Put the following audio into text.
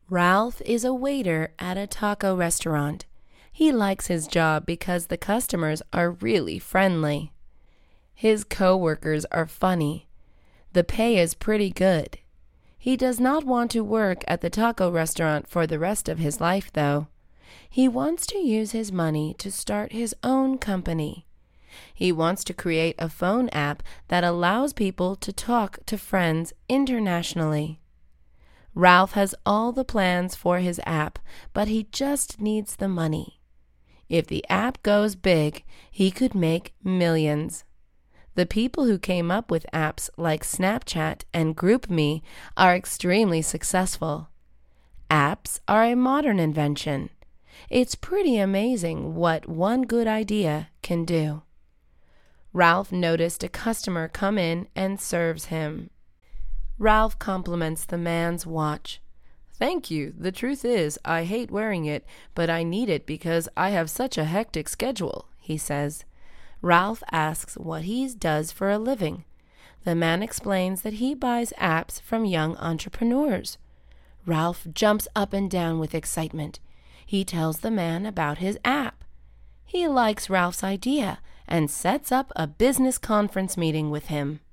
Ralph is a waiter at a taco restaurant. He likes his job because the customers are really friendly. His co-workers are funny. The pay is pretty good. He does not want to work at the taco restaurant for the rest of his life, though. He wants to use his money to start his own company. He wants to create a phone app that allows people to talk to friends internationally. Ralph has all the plans for his app, but he just needs the money. If the app goes big, he could make millions. The people who came up with apps like Snapchat and GroupMe are extremely successful. Apps are a modern invention. It's pretty amazing what one good idea can do. Ralph noticed a customer come in and serves him. Ralph compliments the man's watch. "Thank you. The truth is, I hate wearing it, but I need it because I have such a hectic schedule," he says. Ralph asks what he does for a living. The man explains that he buys apps from young entrepreneurs. Ralph jumps up and down with excitement. He tells the man about his app. He likes Ralph's idea and sets up a business conference meeting with him.